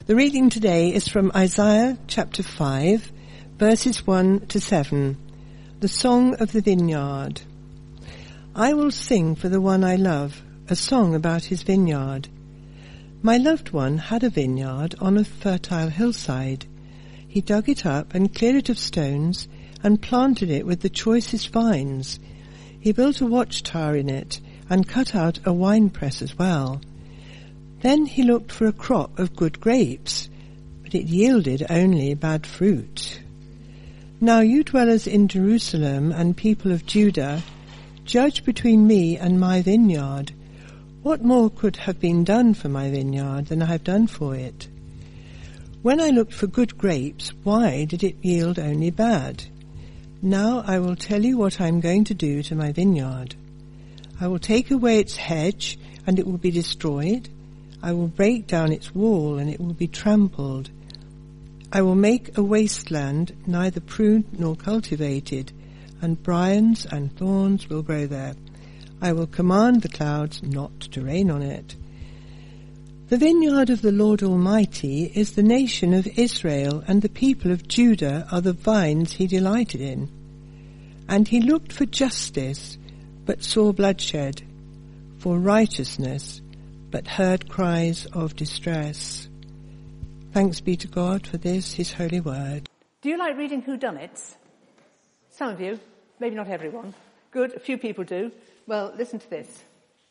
The reading today is from Isaiah chapter 5, verses 1 to 7, the Song of the Vineyard. I will sing for the one I love, a song about his vineyard. My loved one had a vineyard on a fertile hillside. He dug it up and cleared it of stones and planted it with the choicest vines. He built a watchtower in it and cut out a winepress as well. Then he looked for a crop of good grapes, but it yielded only bad fruit. Now you dwellers in Jerusalem and people of Judah, judge between me and my vineyard. What more could have been done for my vineyard than I have done for it? When I looked for good grapes, why did it yield only bad? Now I will tell you what I am going to do to my vineyard. I will take away its hedge, and it will be destroyed. I will break down its wall, and it will be trampled. I will make a wasteland, neither pruned nor cultivated, and briars and thorns will grow there. I will command the clouds not to rain on it. The vineyard of the Lord Almighty is the nation of Israel, and the people of Judah are the vines he delighted in. And he looked for justice, but saw bloodshed, for righteousness, but heard cries of distress. Thanks be to God for this, his holy word. Do you like reading whodunits? Some of you, maybe not everyone. Good, a few people do. Well, listen to this.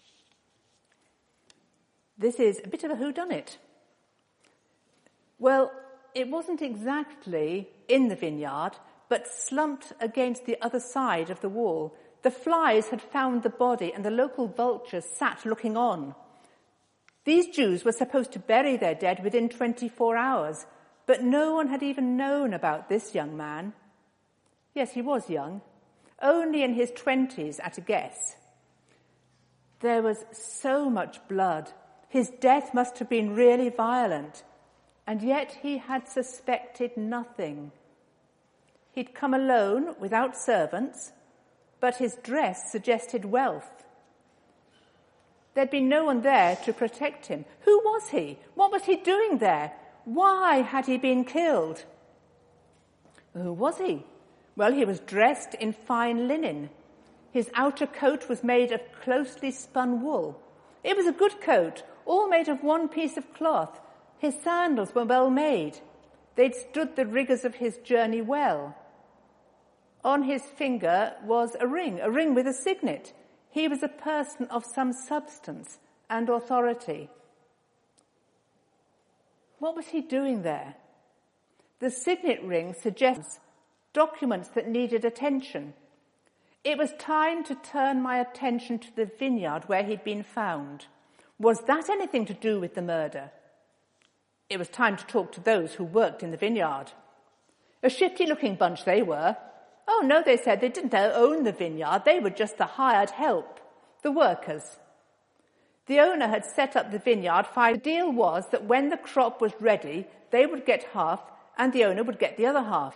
This is a bit of a whodunit. Well, it wasn't exactly in the vineyard, but slumped against the other side of the wall. The flies had found the body, and the local vultures sat looking on. These Jews were supposed to bury their dead within 24 hours, but no one had even known about this young man. Yes, he was young, only in his 20s at a guess. There was so much blood. His death must have been really violent, and yet he had suspected nothing. He'd come alone without servants, but his dress suggested wealth. There'd been no one there to protect him. Who was he? What was he doing there? Why had he been killed? Who was he? Well, he was dressed in fine linen. His outer coat was made of closely spun wool. It was a good coat, all made of one piece of cloth. His sandals were well made. They'd stood the rigours of his journey well. On his finger was a ring with a signet. He was a person of some substance and authority. What was he doing there? The signet ring suggests documents that needed attention. It was time to turn my attention to the vineyard where he'd been found. Was that anything to do with the murder? It was time to talk to those who worked in the vineyard. A shifty-looking bunch they were. Oh, no, they said they didn't own the vineyard. They were just the hired help, the workers. The owner had set up the vineyard. The deal was that when the crop was ready, they would get half and the owner would get the other half.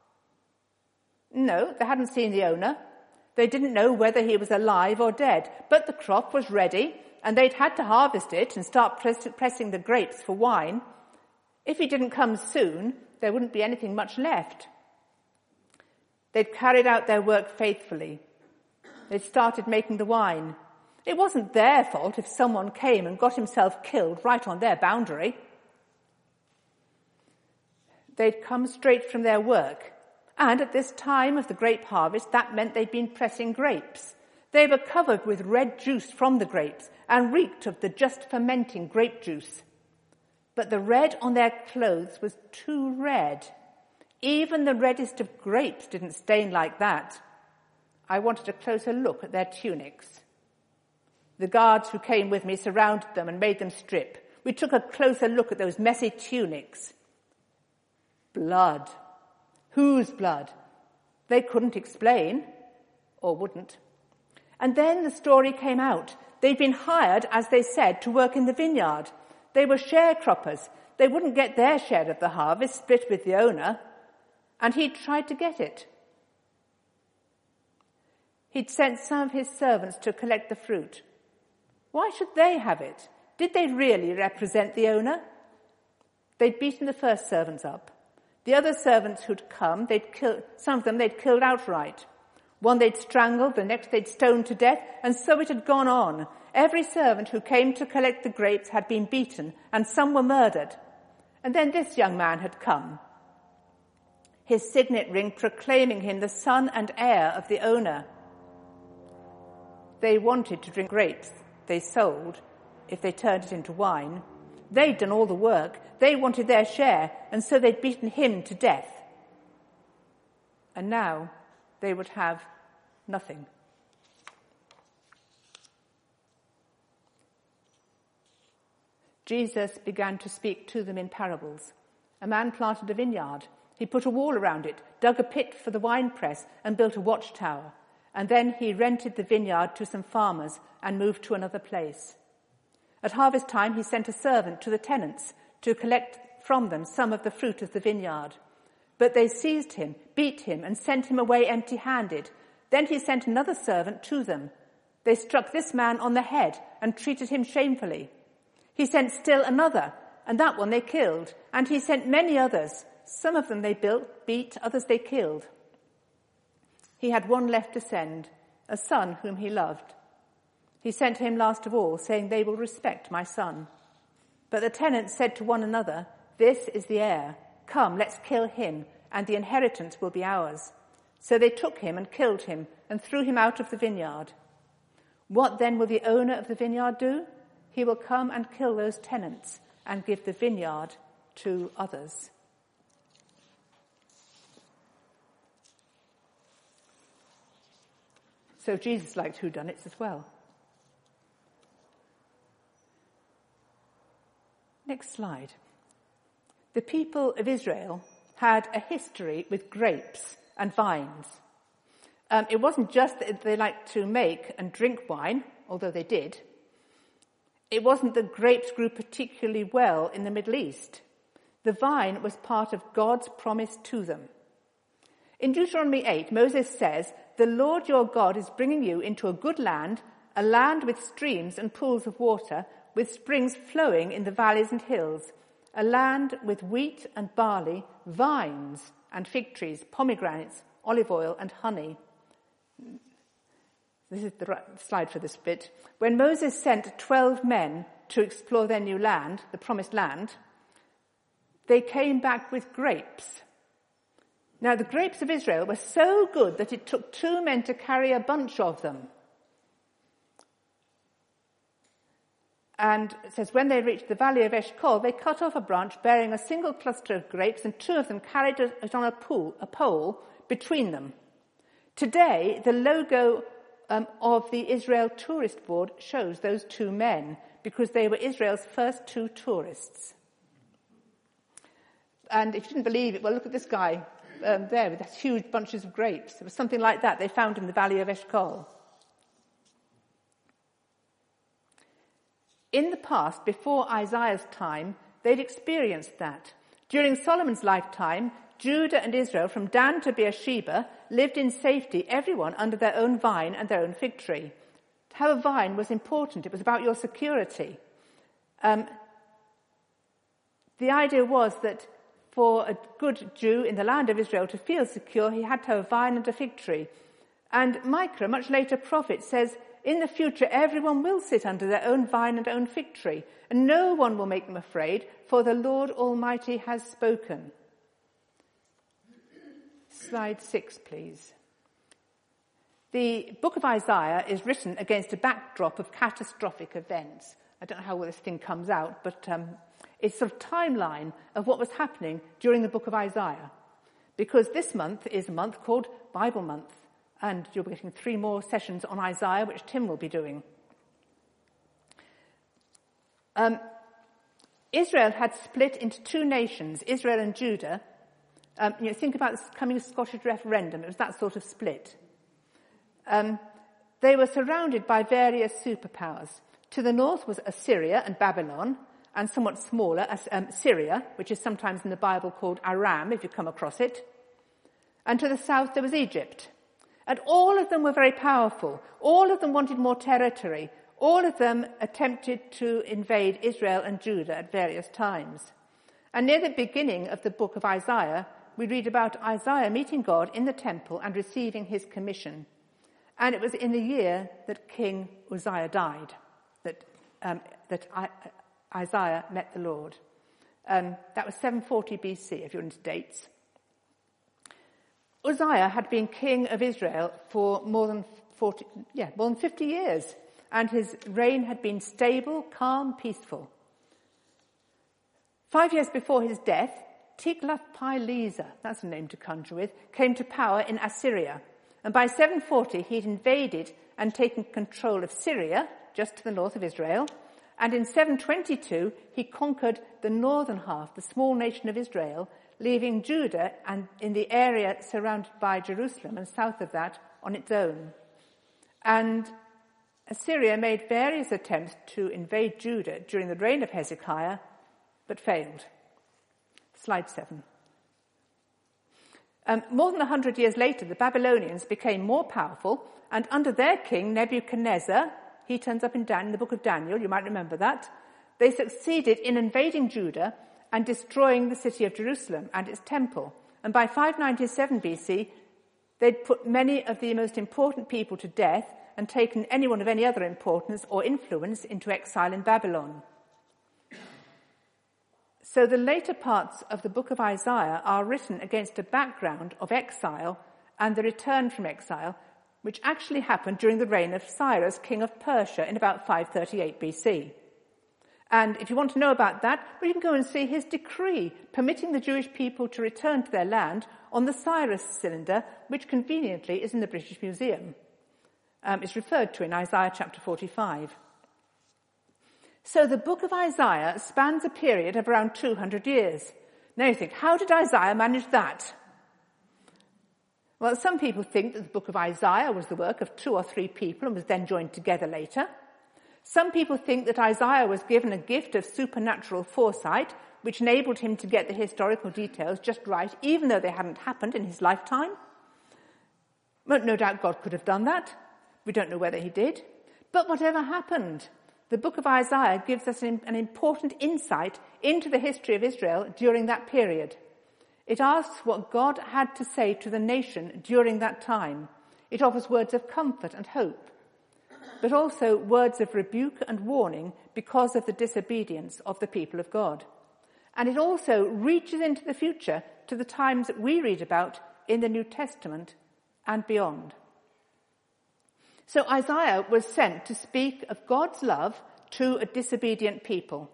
No, they hadn't seen the owner. They didn't know whether he was alive or dead, but the crop was ready and they'd had to harvest it and start pressing the grapes for wine. If he didn't come soon, there wouldn't be anything much left. They'd carried out their work faithfully. They'd started making the wine. It wasn't their fault if someone came and got himself killed right on their boundary. They'd come straight from their work. And at this time of the grape harvest, that meant they'd been pressing grapes. They were covered with red juice from the grapes and reeked of the just fermenting grape juice. But the red on their clothes was too red. Even the reddest of grapes didn't stain like that. I wanted a closer look at their tunics. The guards who came with me surrounded them and made them strip. We took a closer look at those messy tunics. Blood. Whose blood? They couldn't explain, or wouldn't. And then the story came out. They'd been hired, as they said, to work in the vineyard. They were sharecroppers. They wouldn't get their share of the harvest, split with the owner. And he'd tried to get it. He'd sent some of his servants to collect the fruit. Why should they have it? Did they really represent the owner? They'd beaten the first servants up. The other servants who'd come, some of them they'd killed outright. One they'd strangled, the next they'd stoned to death, and so it had gone on. Every servant who came to collect the grapes had been beaten, and some were murdered. And then this young man had come, his signet ring proclaiming him the son and heir of the owner. They wanted to drink grapes they sold if they turned it into wine. They'd done all the work. They wanted their share, and so they'd beaten him to death. And now they would have nothing. Jesus began to speak to them in parables. A man planted a vineyard. He put a wall around it, dug a pit for the winepress, and built a watchtower. And then he rented the vineyard to some farmers and moved to another place. At harvest time, he sent a servant to the tenants to collect from them some of the fruit of the vineyard. But they seized him, beat him, and sent him away empty-handed. Then he sent another servant to them. They struck this man on the head and treated him shamefully. He sent still another, and that one they killed. And he sent many others. Some of them they beat, others they killed. He had one left to send, a son whom he loved. He sent him last of all, saying, "They will respect my son." But the tenants said to one another, "This is the heir. Come, let's kill him, and the inheritance will be ours." So they took him and killed him and threw him out of the vineyard. What then will the owner of the vineyard do? He will come and kill those tenants and give the vineyard to others. So Jesus liked whodunits as well. Next slide. The people of Israel had a history with grapes and vines. It wasn't just that they liked to make and drink wine, although they did. It wasn't that grapes grew particularly well in the Middle East. The vine was part of God's promise to them. In Deuteronomy 8, Moses says, "The Lord your God is bringing you into a good land, a land with streams and pools of water, with springs flowing in the valleys and hills, a land with wheat and barley, vines and fig trees, pomegranates, olive oil and honey." This is the slide for this bit. When Moses sent 12 men to explore their new land, the promised land, they came back with grapes. Now, the grapes of Israel were so good that it took 2 men to carry a bunch of them. And it says, when they reached the valley of Eshcol, they cut off a branch bearing a single cluster of grapes, and 2 of them carried it on a pole between them. Today, the logo of the Israel Tourist Board shows those 2 men, because they were Israel's first 2 tourists. And if you didn't believe it, well, look at this guy there with those huge bunches of grapes. It was something like that they found in the valley of Eshcol. In the past, before Isaiah's time, they'd experienced that. During Solomon's lifetime, Judah and Israel, from Dan to Beersheba, lived in safety, everyone under their own vine and their own fig tree. To have a vine was important. It was about your security. The idea was that for a good Jew in the land of Israel to feel secure, he had to have a vine and a fig tree. And Micah, a much later prophet, says, in the future everyone will sit under their own vine and own fig tree, and no one will make them afraid, for the Lord Almighty has spoken. Slide 6, please. The book of Isaiah is written against a backdrop of catastrophic events. I don't know how well this thing comes out, but it's sort of timeline of what was happening during the book of Isaiah. Because this month is a month called Bible Month, and you'll be getting 3 more sessions on Isaiah, which Tim will be doing. Israel had split into 2 nations, Israel and Judah. Think about the coming Scottish referendum. It was that sort of split. They were surrounded by various superpowers. To the north was Assyria and Babylon, and somewhat smaller, Syria, which is sometimes in the Bible called Aram, if you come across it. And to the south there was Egypt. And all of them were very powerful. All of them wanted more territory. All of them attempted to invade Israel and Judah at various times. And near the beginning of the book of Isaiah, we read about Isaiah meeting God in the temple and receiving his commission. And it was in the year that King Uzziah died that Isaiah met the Lord. That was 740 BC, if you're into dates. Uzziah had been king of Israel for more than 50 years, and his reign had been stable, calm, peaceful. 5 years before his death, Tiglath-Pileser, that's a name to conjure with, came to power in Assyria. And by 740, he'd invaded and taken control of Syria, just to the north of Israel. And in 722, he conquered the northern half, the small nation of Israel, leaving Judah and in the area surrounded by Jerusalem and south of that on its own. And Assyria made various attempts to invade Judah during the reign of Hezekiah, but failed. Slide 7. More than 100 years later, the Babylonians became more powerful, and under their king, Nebuchadnezzar, he turns up in the book of Daniel, you might remember that, they succeeded in invading Judah and destroying the city of Jerusalem and its temple. And by 597 BC, they'd put many of the most important people to death and taken anyone of any other importance or influence into exile in Babylon. So the later parts of the book of Isaiah are written against a background of exile and the return from exile, which actually happened during the reign of Cyrus, king of Persia, in about 538 BC. And if you want to know about that, well, you can go and see his decree permitting the Jewish people to return to their land on the Cyrus cylinder, which conveniently is in the British Museum. It's referred to in Isaiah chapter 45. So the book of Isaiah spans a period of around 200 years. Now you think, how did Isaiah manage that? Well, some people think that the book of Isaiah was the work of 2 or 3 people and was then joined together later. Some people think that Isaiah was given a gift of supernatural foresight, which enabled him to get the historical details just right, even though they hadn't happened in his lifetime. Well, no doubt God could have done that. We don't know whether he did. But whatever happened, the book of Isaiah gives us an important insight into the history of Israel during that period. It asks what God had to say to the nation during that time. It offers words of comfort and hope, but also words of rebuke and warning because of the disobedience of the people of God. And it also reaches into the future to the times that we read about in the New Testament and beyond. So Isaiah was sent to speak of God's love to a disobedient people.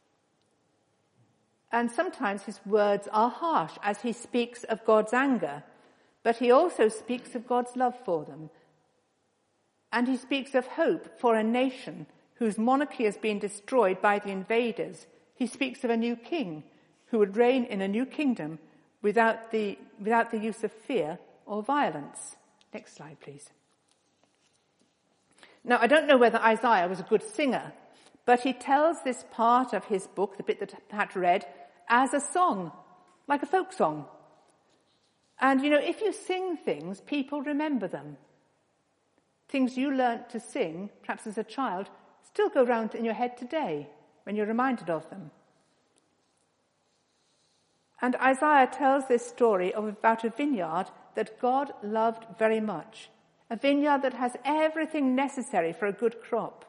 And sometimes his words are harsh as he speaks of God's anger, but he also speaks of God's love for them. And he speaks of hope for a nation whose monarchy has been destroyed by the invaders. He speaks of a new king who would reign in a new kingdom without the use of fear or violence. Next slide, please. Now, I don't know whether Isaiah was a good singer, but he tells this part of his book, the bit that Pat read, as a song, like a folk song. And, if you sing things, people remember them. Things you learnt to sing, perhaps as a child, still go round in your head today when you're reminded of them. And Isaiah tells this story about a vineyard that God loved very much, a vineyard that has everything necessary for a good crop.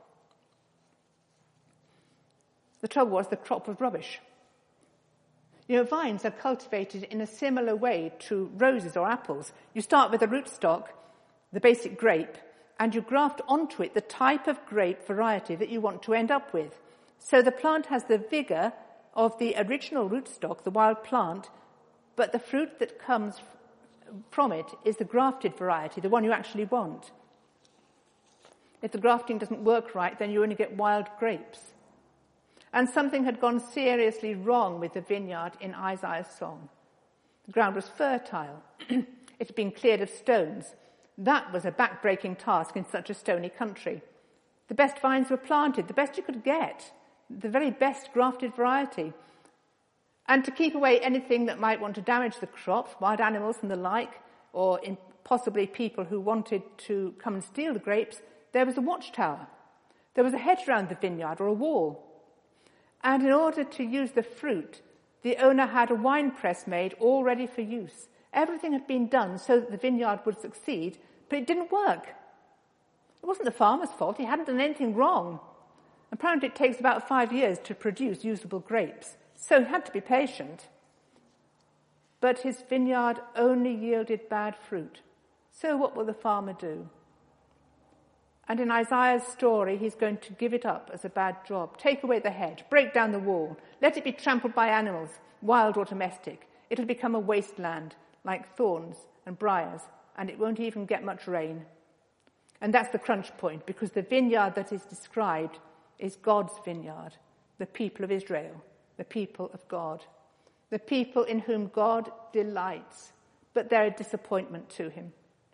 The trouble was the crop was rubbish. Vines are cultivated in a similar way to roses or apples. You start with a rootstock, the basic grape, and you graft onto it the type of grape variety that you want to end up with. So the plant has the vigour of the original rootstock, the wild plant, but the fruit that comes from it is the grafted variety, the one you actually want. If the grafting doesn't work right, then you only get wild grapes. And something had gone seriously wrong with the vineyard in Isaiah's song. The ground was fertile. It had been cleared of stones. That was a back-breaking task in such a stony country. The best vines were planted, the best you could get, the very best grafted variety. And to keep away anything that might want to damage the crop, wild animals and the like, or possibly people who wanted to come and steal the grapes, there was a watchtower. There was a hedge around the vineyard or a wall. And in order to use the fruit The owner had a wine press made all ready for use. Everything had been done so that the vineyard would succeed, but it didn't work. It wasn't the farmer's fault. He hadn't done anything wrong. Apparently it takes about 5 years to produce usable grapes, so he had to be patient. But his vineyard only yielded bad fruit. So what will the farmer do? And in Isaiah's story, he's going to give it up as a bad job. Take away the hedge, break down the wall, let it be trampled by animals, wild or domestic. It'll become a wasteland, like thorns and briars, and it won't even get much rain. And that's the crunch point, because the vineyard that is described is God's vineyard, the people of Israel, the people of God, the people in whom God delights, but they're a disappointment to him.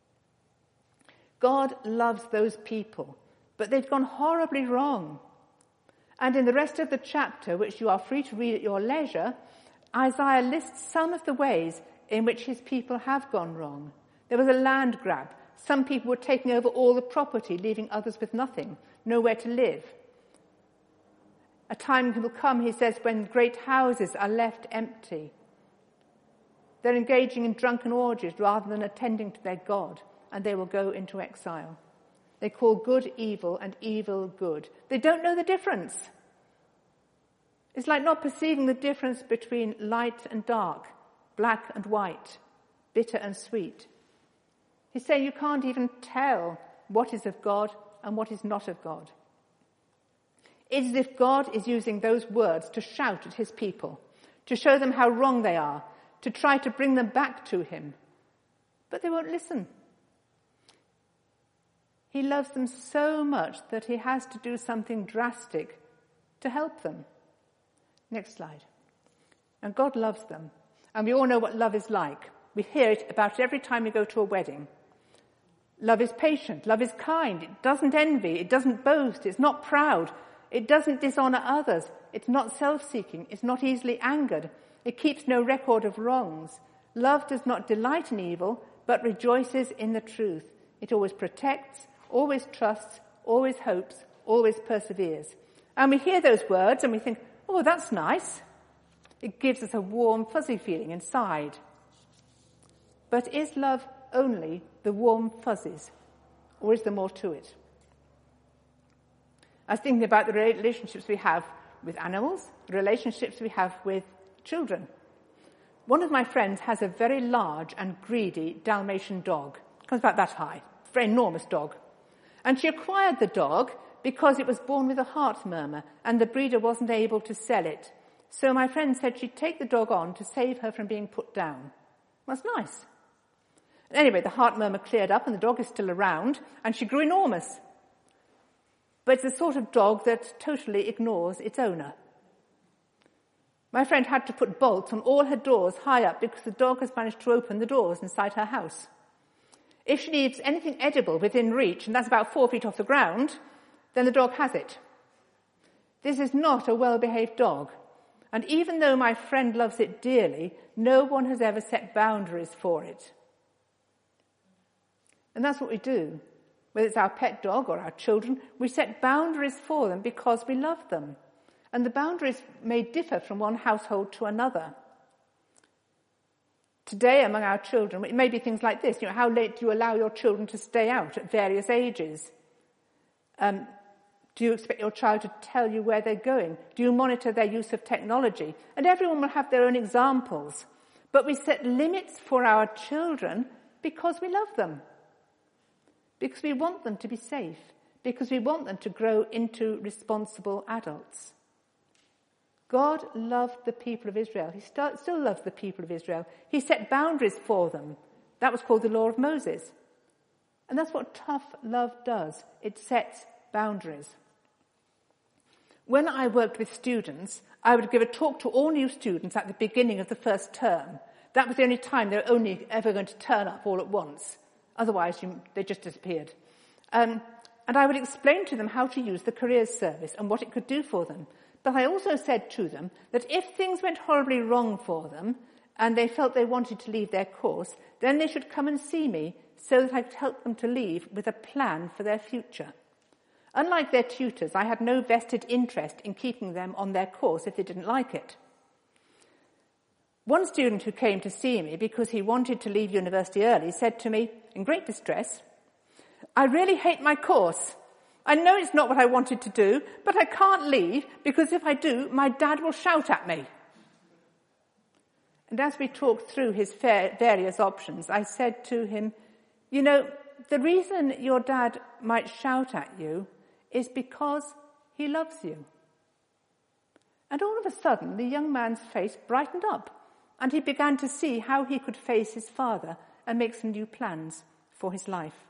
God loves those people, but they've gone horribly wrong. And in the rest of the chapter, which you are free to read at your leisure, Isaiah lists some of the ways in which his people have gone wrong. There was a land grab. Some people were taking over all the property, leaving others with nothing, nowhere to live. A time will come, he says, when great houses are left empty. They're engaging in drunken orgies rather than attending to their God, and they will go into exile. They call good evil and evil good. They don't know the difference. It's like not perceiving the difference between light and dark, black and white, bitter and sweet. He's saying you can't even tell what is of God and what is not of God. It's as if God is using those words to shout at his people, to show them how wrong they are, to try to bring them back to him. But they won't listen. He loves them so much that he has to do something drastic to help them. Next slide. And God loves them. And we all know what love is like. We hear it about every time we go to a wedding. Love is patient. Love is kind. It doesn't envy. It doesn't boast. It's not proud. It doesn't dishonor others. It's not self-seeking. It's not easily angered. It keeps no record of wrongs. Love does not delight in evil, but rejoices in the truth. It always protects, always trusts, always hopes, always perseveres. And we hear those words and we think, oh, that's nice. It gives us a warm, fuzzy feeling inside. But is love only the warm fuzzies, or is there more to it? I was thinking about the relationships we have with animals, the relationships we have with children. One of my friends has a very large and greedy Dalmatian dog. It comes about that high. It's a very enormous dog. And she acquired the dog because it was born with a heart murmur and the breeder wasn't able to sell it. So my friend said she'd take the dog on to save her from being put down. That's nice. Anyway, the heart murmur cleared up and the dog is still around and she grew enormous. But it's the sort of dog that totally ignores its owner. My friend had to put bolts on all her doors high up because the dog has managed to open the doors inside her house. If she needs anything edible within reach, and that's about 4 feet off the ground, then the dog has it. This is not a well-behaved dog. And even though my friend loves it dearly, no one has ever set boundaries for it. And that's what we do. Whether it's our pet dog or our children, we set boundaries for them because we love them. And the boundaries may differ from one household to another. Today, among our children, it may be things like this. How late do you allow your children to stay out at various ages? Do you expect your child to tell you where they're going? Do you monitor their use of technology? And everyone will have their own examples. But we set limits for our children because we love them. Because we want them to be safe. Because we want them to grow into responsible adults. God loved the people of Israel. He still loves the people of Israel. He set boundaries for them. That was called the Law of Moses. And that's what tough love does. It sets boundaries. When I worked with students, I would give a talk to all new students at the beginning of the first term. That was the only time they were only ever going to turn up all at once. Otherwise, they just disappeared. And I would explain to them how to use the careers service and what it could do for them. But I also said to them that if things went horribly wrong for them and they felt they wanted to leave their course, then they should come and see me so that I could help them to leave with a plan for their future. Unlike their tutors, I had no vested interest in keeping them on their course if they didn't like it. One student who came to see me because he wanted to leave university early said to me, in great distress, "I really hate my course. I know it's not what I wanted to do, but I can't leave because if I do, my dad will shout at me." And as we talked through his various options, I said to him, "You know, the reason your dad might shout at you is because he loves you." And all of a sudden, the young man's face brightened up, and he began to see how he could face his father and make some new plans for his life.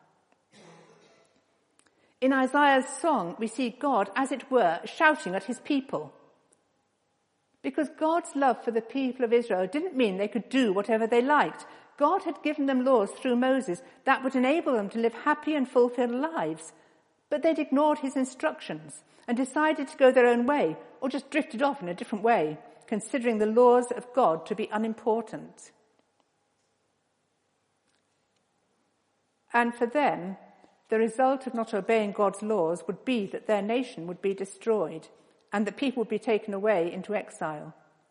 In Isaiah's song, we see God, as it were, shouting at his people. Because God's love for the people of Israel didn't mean they could do whatever they liked. God had given them laws through Moses that would enable them to live happy and fulfilled lives. But they'd ignored his instructions and decided to go their own way, or just drifted off in a different way, considering the laws of God to be unimportant. And for them, the result of not obeying God's laws would be that their nation would be destroyed and that people would be taken away into exile.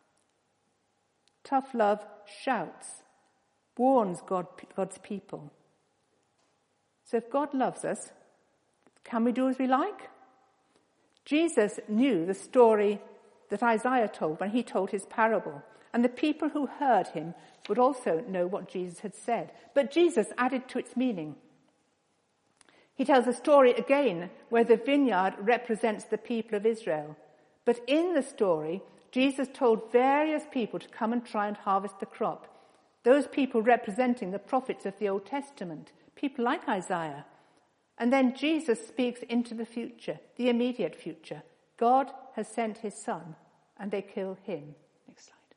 Tough love shouts, warns God's people. So if God loves us, can we do as we like? Jesus knew the story that Isaiah told when he told his parable, and the people who heard him would also know what Jesus had said. But Jesus added to its meaning. He tells a story again where the vineyard represents the people of Israel. But in the story, Jesus told various people to come and try and harvest the crop. Those people representing the prophets of the Old Testament, people like Isaiah. And then Jesus speaks into the future, the immediate future. God has sent his son, and they kill him. Next slide.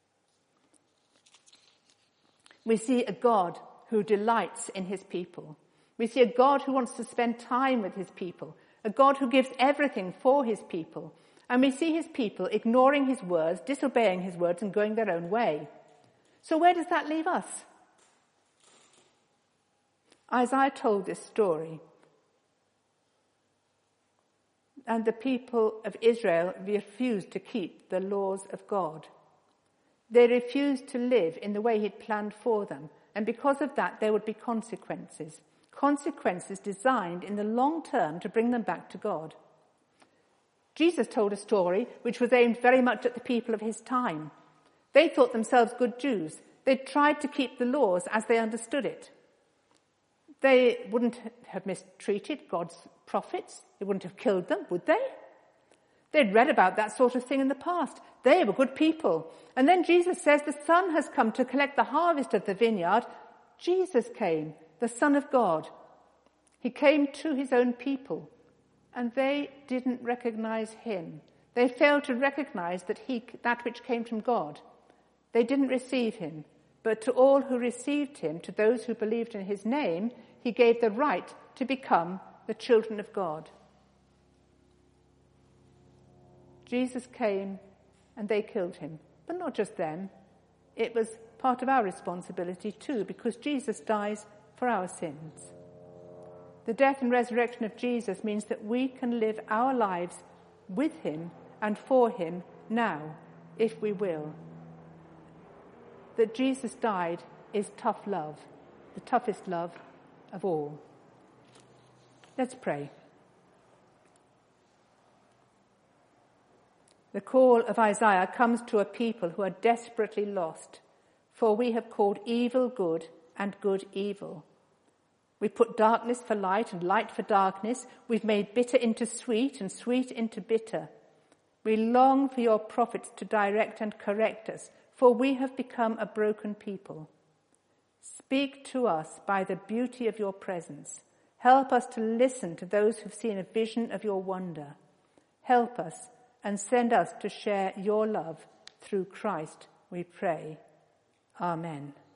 We see a God who delights in his people. We see a God who wants to spend time with his people, a God who gives everything for his people. And we see his people ignoring his words, disobeying his words, and going their own way. So where does that leave us? Isaiah told this story. And the people of Israel refused to keep the laws of God. They refused to live in the way he'd planned for them. And because of that, there would be consequences. Consequences designed in the long term to bring them back to God. Jesus told a story which was aimed very much at the people of his time. They thought themselves good Jews. They tried to keep the laws as they understood it. They wouldn't have mistreated God's prophets. They wouldn't have killed them, would they? They'd read about that sort of thing in the past. They were good people. And then Jesus says the Son has come to collect the harvest of the vineyard. Jesus came, the Son of God. He came to his own people, and they didn't recognize him. They failed to recognize that which came from God. They didn't receive him. But to all who received him, to those who believed in his name, he gave the right to become the children of God. Jesus came and they killed him. But not just them. It was part of our responsibility too, because Jesus dies for our sins. The death and resurrection of Jesus means that we can live our lives with him and for him now, if we will. That Jesus died is tough love, the toughest love of all. Let's pray. The call of Isaiah comes to a people who are desperately lost, for we have called evil good and good evil. We put darkness for light and light for darkness. We've made bitter into sweet and sweet into bitter. We long for your prophets to direct and correct us, for we have become a broken people. Speak to us by the beauty of your presence. Help us to listen to those who've seen a vision of your wonder. Help us and send us to share your love through Christ, we pray. Amen.